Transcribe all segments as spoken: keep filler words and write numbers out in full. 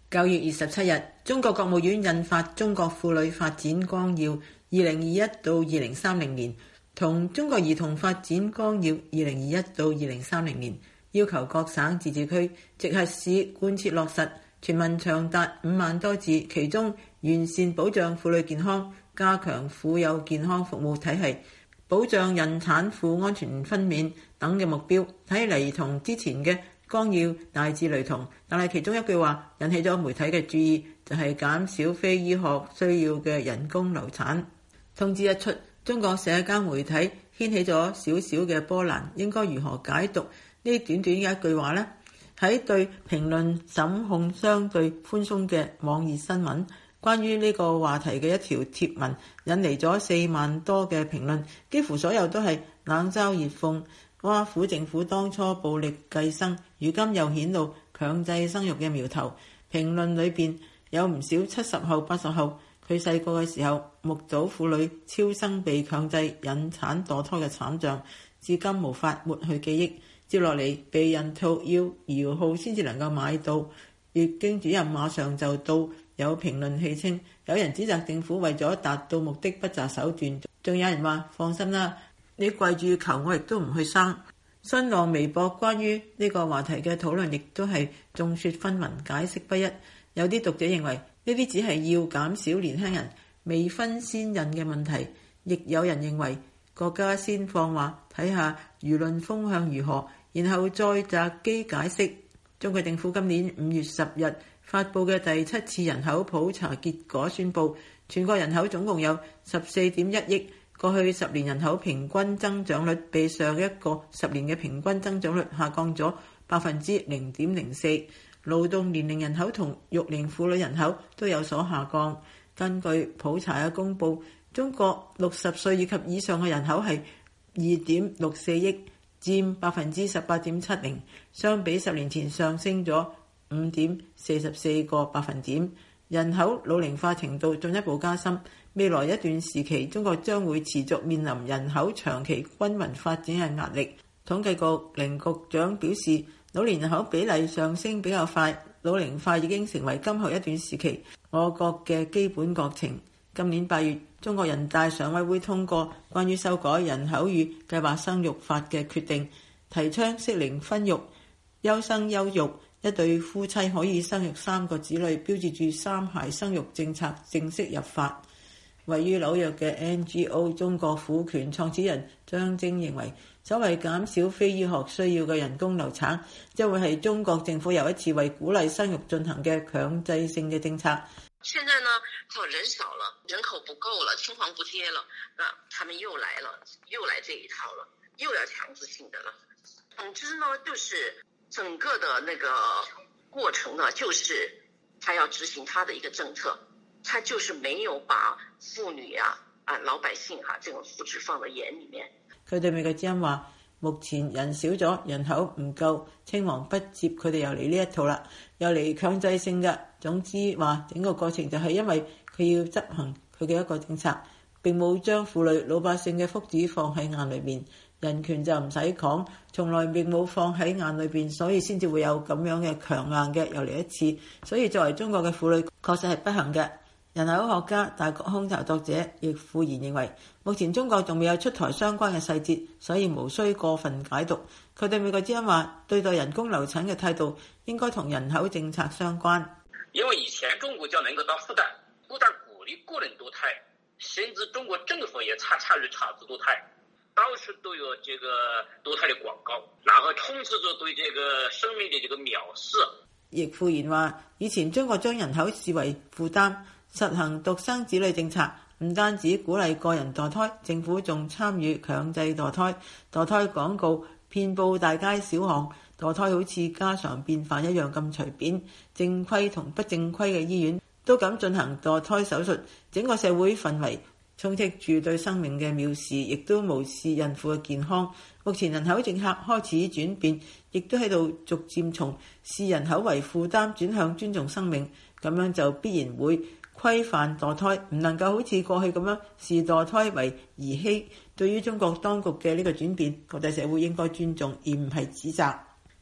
九月二十七日，中國國務院印發《中國婦女發展綱要（二零二一到二零三零年）》同《中國兒童發展綱要（二零二一到二零三零年）》，要求各省自治區直轄市貫徹落實，全文長達五萬多字，其中完善保障婦女健康、加強婦幼健康服務體系、保障孕產婦安全分娩等嘅目標，睇嚟同之前嘅綱要大致雷同，但係其中一句話引起咗媒體嘅注意，就係減少非醫學需要嘅人工流產。通知一出，中國社交媒體掀起咗少少嘅波瀾，應該如何解讀呢短短嘅一句話呢？喺對評論審控相對寬鬆嘅網頁新聞，關於呢個話題嘅一條貼文引嚟咗四萬多嘅評論，幾乎所有都係冷嘲熱諷，挖苦政府當初暴力計生，如今又顯露強制生育嘅苗頭。評論裏邊有唔少七十後、八十後，佢細個嘅時候目睹婦女超生被強制引產墮胎嘅慘象，至今無法抹去記憶。接落嚟避孕套要搖號先至能夠買到，月經主任馬上就到。有評論戲稱，有人指責政府為咗達到目的不擇手段，仲有人話放心啦，你跪住求我亦都唔去生。新浪微博關於呢個話題嘅討論亦都係眾說紛紜，解釋不一。有啲讀者認為呢啲只係要減少年輕人未婚先孕嘅問題，亦有人認為國家先放話睇下輿論風向如何，然後再擇機解釋。中國政府今年五月十日發布嘅第七次人口普查結果宣布，全國人口總共有十四點一億。過去十年人口平均增長率比上一個十年嘅平均增長率下降咗百分之零點零四，勞動年齡人口同育齡婦女人口都有所下降。根據普查嘅公佈，中國六十歲以及以上嘅人口係二點六四億，佔百分之十八點七零，相比十年前上升咗五點四十四個百分點。人口老齡化程度進一步加深，未來一段時期中國將會持續面臨人口長期均勻發展嘅壓力。統計局寧局長表示，老年人口比例上升比較快，老齡化已經成為今後一段時期我國嘅基本國情。今年八月，中國人大常委會通過關於修改人口與計劃生育法嘅決定，提倡適齡生育、優生優育，一對夫妻可以生育三個子女，標誌住三孩生育政策正式入法。位於紐約嘅 N G O 中國婦權創始人張晶認為，所謂減少非醫學需要嘅人工流產，將會係中國政府又一次為鼓勵生育進行嘅強制性嘅政策。 現在呢，就人少了，人口不夠了，青黃不接了，那他們又來了，又來這一套了，又要強制性的了。總之呢，就是整個的那個過程呢，就是他要執行他的一個政策，他就是沒有把婦女啊、啊老百姓哈、啊、這種福祉放在眼裡面。 佢對美國之音話：目前人少咗，人口唔夠，青黃不接，佢哋又嚟呢一套啦，又嚟強制性嘅。總之話整個過程就係因為佢要執行佢嘅一個政策，並冇將婦女老百姓嘅福祉放喺眼裏面，人權就唔使講，從來並冇放喺眼裏邊，所以先至會有咁樣嘅強硬嘅又嚟一次。所以作為中國嘅婦女，確實係不幸嘅。人口學家、大國空頭作者易富賢認為，目前中國仲未有出台相關嘅細節，所以無需過分解讀。佢對美國之音話，對待人工流產嘅態度應該同人口政策相關。 因為以前中國就能夠到復旦，不但鼓勵個人墮胎，甚至中國政府也插插入產子墮胎，到處都有這個墮胎的廣告，然後充斥着對這個生命的這個藐視。 易富賢話，以前中國將人口視為負擔，實行獨生子女政策，唔單止鼓勵個人墮胎，政府仲參與強制墮胎，墮胎廣告遍佈大街小巷，墮胎好似家常便飯一樣咁隨便，正規同不正規嘅醫院都敢進行墮胎手術，整個社會氛圍充斥住對生命嘅藐視，亦都無視孕婦嘅健康。目前人口政策開始轉變，亦都喺度逐漸從視人口為負擔轉向尊重生命，咁樣就必然會規範墮胎，唔能夠好似過去咁樣視墮胎為兒戲。對於中國當局嘅呢個轉變，國際社會應該尊重而唔係指責。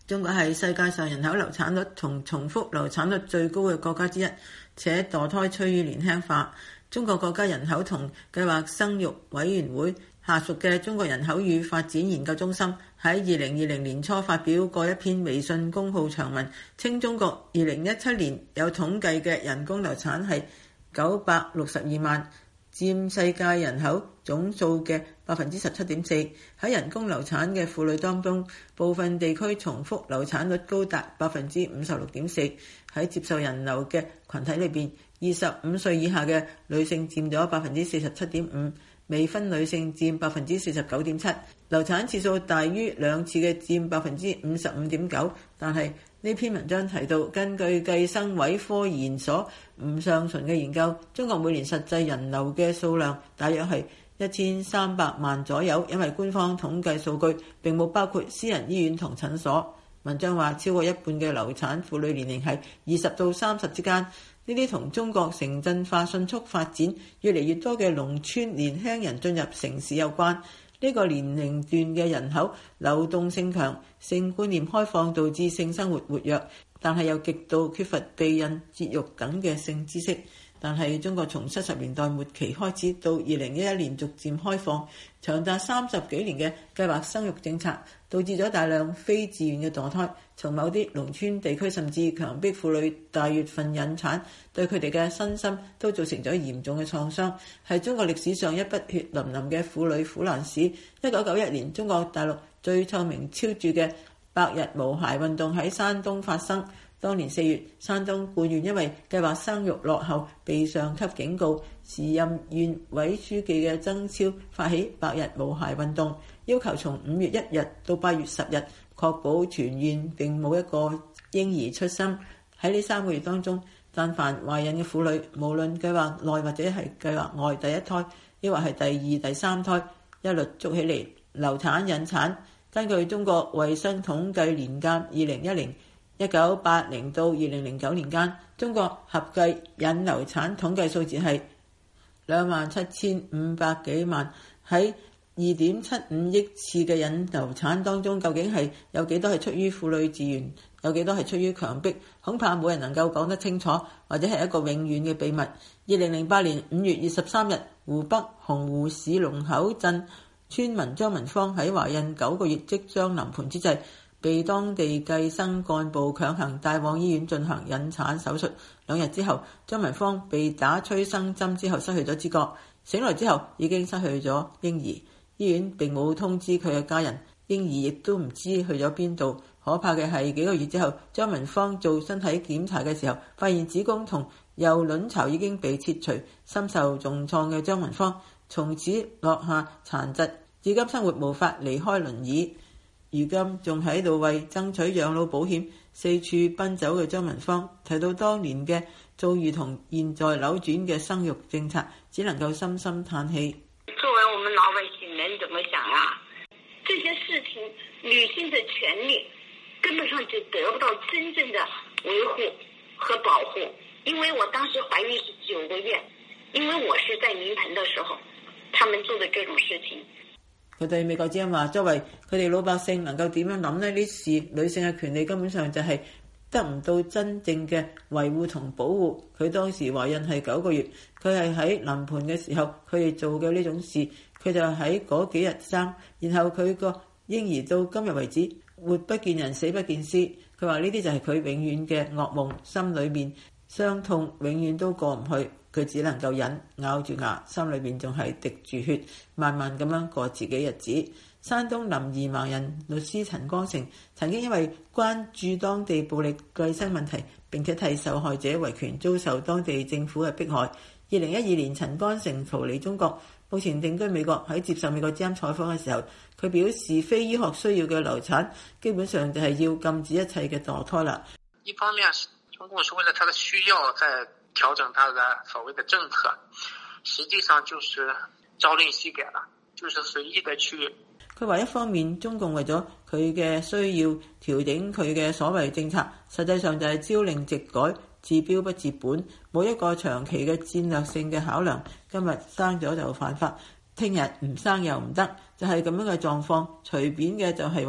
中國係世界上人口流產率同重複流產率最高嘅國家之一，且墮胎趨於年輕化。中國國家人口同計劃生育委員會下屬嘅中國人口與發展研究中心喺二零二零年初發表過一篇微信公號長文，稱中國二零一七年有統計嘅人工流產係九百六十二萬，佔世界人口總數嘅百分之十七點四。喺人工流產嘅婦女當中，部分地區重複流產率高達百分之五十六點四。喺接受人流嘅群體裏邊，二十五歲以下嘅女性佔咗百分之四十七點五，未婚女性佔百分之四十九點七，流產次數大於兩次嘅佔百分之五十五點九。但係呢篇文章提到，根據計生委科研所吳尚純嘅研究，中國每年實際人流嘅數量大約係一千三百萬左右，因為官方統計數據並冇包括私人醫院同診所。文章話，超過一半嘅流產婦女年齡係二十到三十之間，呢啲同中國城鎮化迅速發展，越嚟越多嘅農村年輕人進入城市有關。呢個年齡段嘅人口流動性強，性觀念開放，導致性生活活躍，但係又極度缺乏避孕、節育等嘅性知識。但係中國從七十年代末期開始到二零一一年逐漸開放，長達三十幾年嘅計劃生育政策，導致咗大量非自願嘅墮胎。從某啲農村地區甚至強迫婦女大月份引產，對佢哋嘅身心都造成咗嚴重嘅創傷，係中國歷史上一筆血淋淋嘅婦女苦難史。一九九一年，中國大陸最臭名昭著嘅百日無孩運動喺山東發生。當年四月，山東贛縣因為計劃生育落後，被上級警告，時任縣委書記嘅曾超發起百日無孩運動，要求從五月一日到八月十日，確保全縣並冇一個嬰兒出生。喺呢三個月當中，但凡懷孕嘅婦女，無論計劃內或者係計劃外第一胎，抑或係第二、第三胎，一律捉起嚟流產引產。根據中國衛生統計年鑑二零一零一九八零到二零零九年間，中國合計引流產統計數字係兩萬七千五百幾萬。喺二點七五億次嘅引流產當中，究竟係有幾多係出於婦女自願，有幾多係出於強迫，恐怕冇人能夠講得清楚，或者係一個永遠嘅秘密。二零零八年五月二十三日，湖北洪湖市龍口鎮村民張文芳喺懷孕九個月即將臨盆之際，被當地計生幹部強行帶往醫院進行引產手術。兩日之後，張文芳被打催生針之後失去咗知覺，醒來之後已經失去咗嬰兒。醫院並冇通知佢嘅家人，嬰兒亦都唔知去咗邊度。可怕嘅係幾個月之後，張文芳做身體檢查嘅時候，發現子宮同右卵巢已經被切除。深受重創嘅張文芳從此落下殘疾，至今生活無法離開輪椅。如今仲喺度為爭取養老保險四處奔走嘅張文芳，提到當年嘅遭遇同現在扭轉嘅生育政策，只能夠深深嘆氣。 作為我們老百姓能怎麼想啊？這些事情女性的權利根本上就得不到真正的維護和保護。因為我當時懷孕是九個月，因為我是在臨盆的時候，他們做的這種事情。 佢對美國之音話，作為佢哋老百姓能夠點樣諗呢？呢事女性嘅權利根本上就係得唔到真正嘅維護同保護。佢當時懷孕係九個月，佢係喺臨盆嘅時候，佢哋做嘅呢種事，佢就喺嗰幾日生，然後佢個嬰兒到今日為止活不見人，死不見屍。佢話呢啲就係佢永遠嘅噩夢，心裏面傷痛永遠都過唔去。佢只能夠忍，咬住牙，心裏面仲係滴住血，慢慢咁樣過自己日子。山東臨沂盲人律師陳光誠曾經因為關注當地暴力計生問題，並且替受害者維權，遭受當地政府嘅迫害。二零一二年，陳光誠逃離中國，目前定居美國。喺接受美國之音採訪嘅時候，佢表示非醫學需要嘅流產，基本上就係要禁止一切嘅墮胎啦。 一方面，中共是為了他的需要在調整他的所謂的政策，實際上就是朝令夕改了，就是隨意的去。 佢話一方面中共為咗佢嘅需要調整佢嘅所謂政策，實際上就係朝令夕改，治標不治本，冇一個長期嘅戰略性嘅考量。今日生咗就犯法，聽日唔生又唔得，就係咁樣嘅狀況。隨便嘅就係話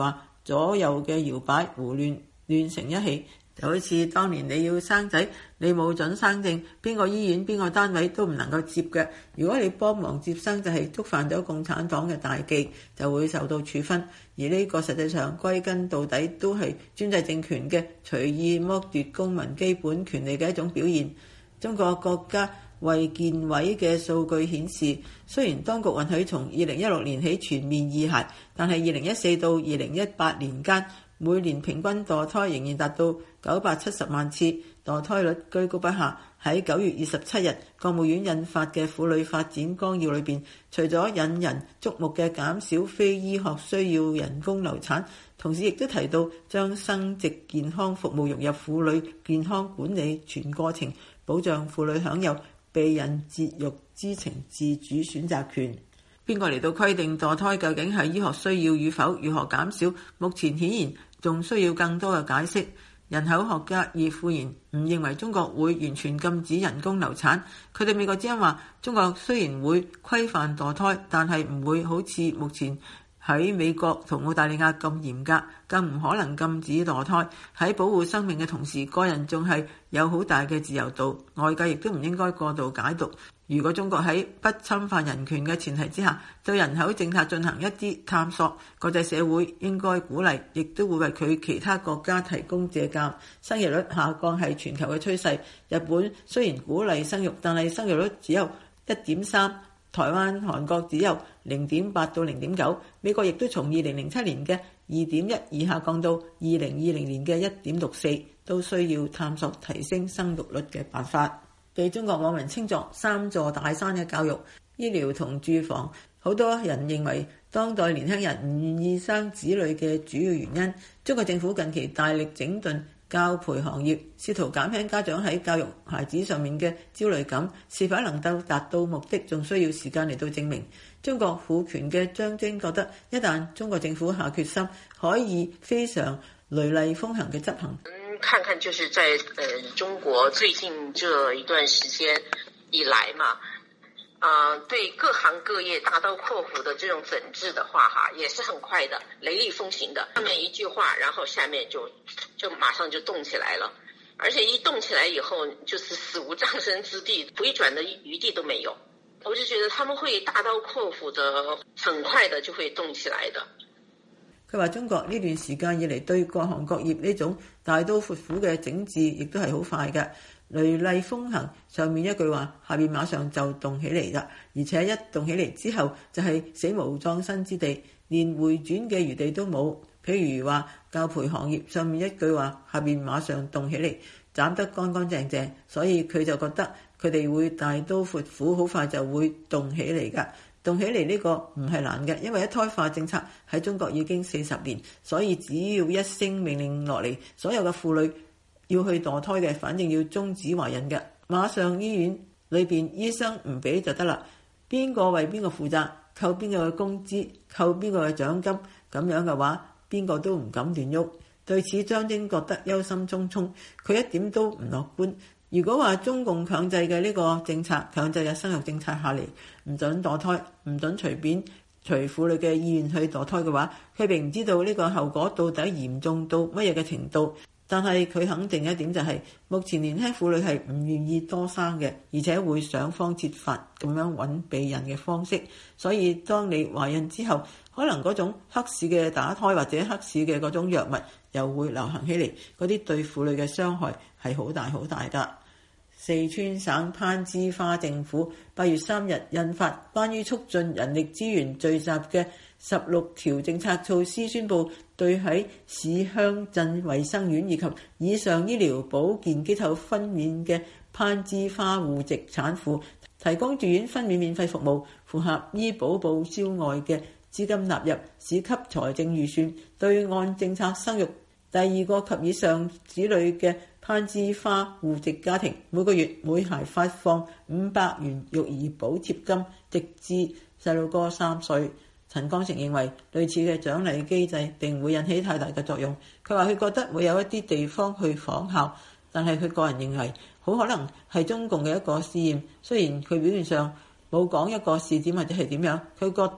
左右嘅搖擺胡亂亂成一氣。就好似當年你要生仔，你冇準生證，邊個醫院邊個單位都唔能夠接嘅。如果你幫忙接生，就係觸犯咗共產黨嘅大忌，就會受到處分。而呢個實際上歸根到底都係專制政權嘅隨意剝奪公民基本權利嘅一種表現。中國國家衛健委嘅數據顯示，雖然當局允許從二零一六年起全面二孩，但係二零一四到二零一八年間，每年平均墮胎仍然達到九百七十萬次，墮胎率居高不下。喺九月二十七日，國務院印發嘅婦女發展綱要裏邊，除咗引人矚目嘅減少非醫學需要人工流產，同時亦都提到將生殖健康服務融入婦女健康管理全過程，保障婦女享有避孕節育知情自主選擇權。邊個嚟到規定墮胎究竟係醫學需要與否，如何減少？目前顯然仲需要更多嘅解釋。人口學家葉富賢唔認為中國會完全禁止人工流產。佢哋美國之音話，中國雖然會規範墮胎，但係唔會好似目前喺美國同澳大利亞咁嚴格，更唔可能禁止墮胎。喺保護生命嘅同時，個人仲係有好大嘅自由度，外界亦都唔應該過度解讀。如果中國喺不侵犯人權嘅前提之下，對人口政策進行一啲探索，國際社會應該鼓勵，亦都會為佢其他國家提供借鑑。生育率下降係全球嘅趨勢。日本雖然鼓勵生育，但係生育率只有一點三，台灣、韓國只有零點八到零點九，美國亦都從二零零七年嘅二點一二下降到二零二零年嘅一點六四，都需要探索提升生育率嘅辦法。被中國網民稱作三座大山嘅教育、醫療同住房，好多人認為當代年輕人唔願意生子女嘅主要原因。中國政府近期大力整頓教培行業，試圖減輕家長喺教育孩子上面嘅焦慮感，是否能夠達到目的，仲需要時間嚟到證明。中國婦權嘅張晶覺得，一旦中國政府下決心，可以非常雷厲風行嘅執行。 看看就是在呃中國最近這一段時間以來嘛，啊、呃、對各行各業大刀闊斧的這種整治的話哈，也是很快的，雷厲風行的。上面一句話，然後下面就就馬上就動起來了，而且一動起來以後，就是死無葬身之地，回轉的餘地都沒有。我就覺得他們會大刀闊斧的，很快的就會動起來的。 佢話中國呢段時間以嚟對各行各業呢種大刀闊斧嘅整治，亦都係好快嘅。雷厲風行，上面一句話，下面馬上就動起嚟啦。而且一動起嚟之後，就係死無葬身之地，連回轉嘅餘地都冇。譬如話教培行業，上面一句話，下面馬上動起嚟，斬得乾乾淨淨。所以佢就覺得佢哋會大刀闊斧，好快就會動起嚟㗎。動起嚟呢個唔係難嘅，因為一胎化政策喺中國已經四十年，所以只要一聲命令落嚟，所有嘅婦女要去墮胎嘅，反正要終止懷孕嘅，馬上醫院裏邊醫生唔俾就得啦。邊個為邊個負責，扣邊個嘅工資，扣邊個嘅獎金，咁樣嘅話，邊個都唔敢亂喐。對此，張晶覺得憂心忡忡，佢一點都唔樂觀。如果話中共強制嘅呢個政策，強制嘅生育政策下嚟，唔准墮胎，唔准隨便隨婦女嘅意願去墮胎嘅話，佢並唔知道呢個後果到底嚴重到乜嘢嘅程度。但係佢肯定一點就係，目前年輕婦女係唔願意多生嘅，而且會想方設法咁樣揾避孕嘅方式。所以當你懷孕之後，可能嗰種黑市嘅打胎或者黑市嘅嗰種藥物又會流行起嚟，嗰啲對婦女嘅傷害係好大好大㗎。四川省攀枝花政府八月三日印發關於促進人力資源聚集嘅十六條政策措施，宣布對喺市鄉鎮衛生院以及以上醫療保健機構分娩嘅攀枝花戶籍產婦提供住院分娩免費服務，符合醫保報銷外嘅資金納入市級財政預算，對按政策生育第二個及以上子女嘅攀枝花戶籍家庭，每個月每孩發放五百元育兒補貼金，直至細路哥三歲。陳光誠認為類似嘅獎勵機制並唔會引起太大嘅作用。佢話佢覺得會有一啲地方去仿效，但係佢個人認為好可能係中共嘅一個試驗。雖然佢表面上冇講一個試點或者係點樣，佢覺得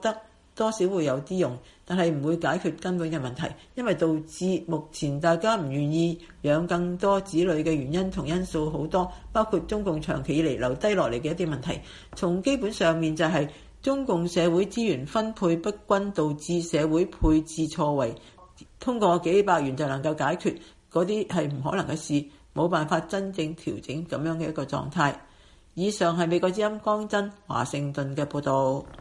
多少會有啲用，但係唔會解決根本嘅問題，因為導致目前大家唔願意養更多子女嘅原因同因素好多，包括中共長期以嚟留低落嚟嘅一啲問題。從基本上面就係中共社會資源分配不均，導致社會配置錯位，通過幾百元就能夠解決嗰啲係唔可能嘅事，冇辦法真正調整咁樣嘅一個狀態。以上係美國之音江真華盛頓嘅報導。